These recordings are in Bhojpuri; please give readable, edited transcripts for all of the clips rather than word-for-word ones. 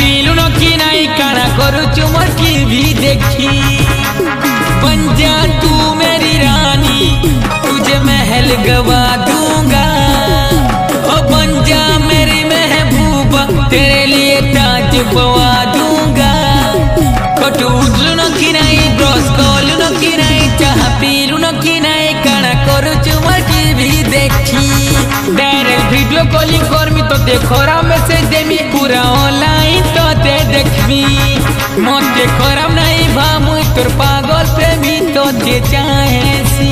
पीलू न की नहीं काना करू चुमर की भी देखी। बन जा तू मेरी रानी तुझे महल गवा दूंगा। ओ बन जा मेरी महबूबा तेरे लिए ताज पवा दूंगा। कटू उठलू न की नहीं ब्रश कलू न की नहीं चाह पीलू न की नहीं काना करू चुमर की भी देखी। डायरेक्ट वीडियो कॉलिंग करमी तो देखोरा मैसेज देमी पूरा ऑनलाइन तो ते देखबी। मते खराब नहीं भामु तोर पागल प्रेमी तो ते चाहेसी।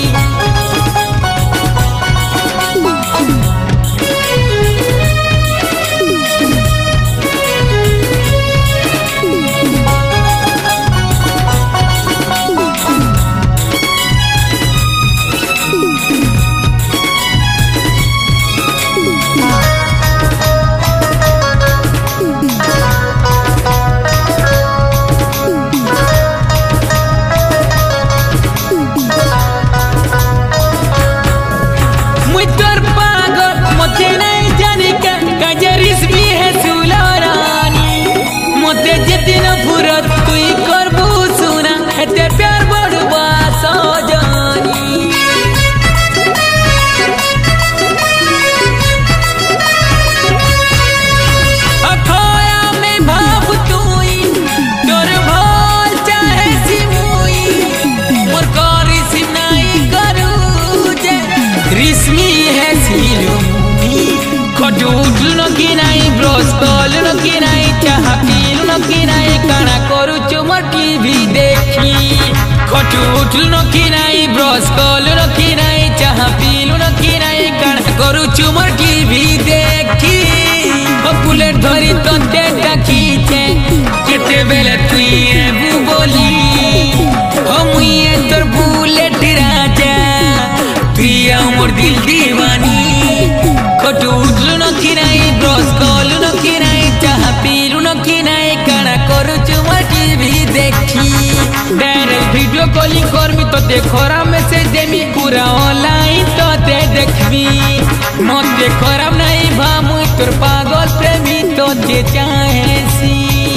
कटू उठलू न की नहीं ब्रश कलू न की नहीं चाह पीलू न की नहीं काना करू चुमर की भी देखी। कटू उठलू न की नहीं ब्रश कलू न की नहीं चाह पीलू न की नहीं काना करू चुमर की भी देखी। बुलेट धरी तो देटा खींचे केते बेले तुई एबू बोली। ओ मुइए तोर बुलेट राजा तुई मोर दिल दीवानी। कटू उठलू न की नहीं ब्रश कलू न की नहीं चाह पीलू न की नहीं काना करू चुमर की भी देखी। डायरेक्ट वीडियो कॉलिंग करमी तो देखोरा मैसेज देमी पूरा ऑनलाइन तो ते देखबी। मते खराब नहीं भामु तोर पागल प्रेमी तो ते चाहेसी।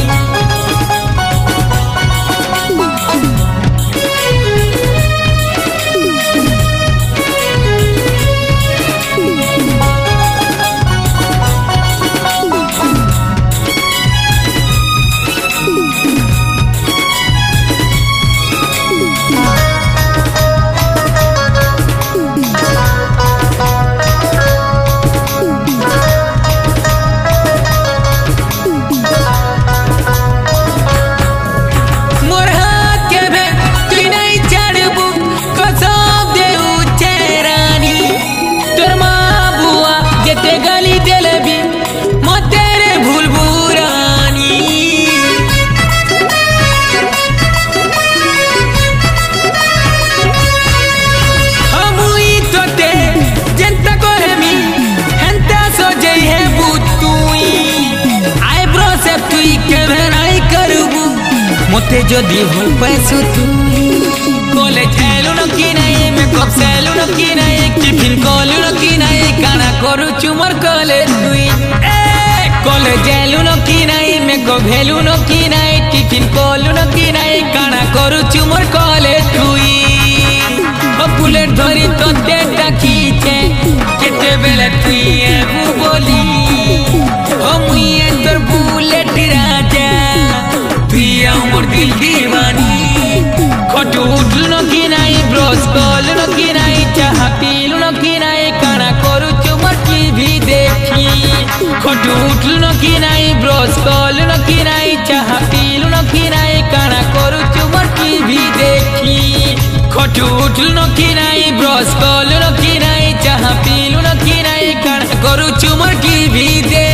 मते जदि भल पैसो तुई कॉलेज हेलू न की नहीं मेकअप सेलू न की नहीं टिफिन कलू न की नहीं काना करू चुमर कॉलेज तुई। कॉलेज हेलू न की नहीं मेकअप हेलू न की नहीं टिफिन कलू न की नहीं काना करू चुमर कॉलेज तुई। बुलेट धरी तो देटा खींचे केते बेले तुई एबू बोली। ओ मुइए तोर बुलेट राजा तुई मोर दिल दीवानी। कटू उठलू न की नहीं ब्रश कलू न की नहीं चाह पीलू न की नहीं काना करू चुमर की भी देखी। कटू उठलू न की नहीं ब्रश कलू न की नहीं चाह पीलू न की नहीं काना करू चुमर की भी देखी। कटू उठलू न की नहीं ब्रश कलू न की नहीं चाह पीलू न की नहीं काना करू चुमर की भी देखी।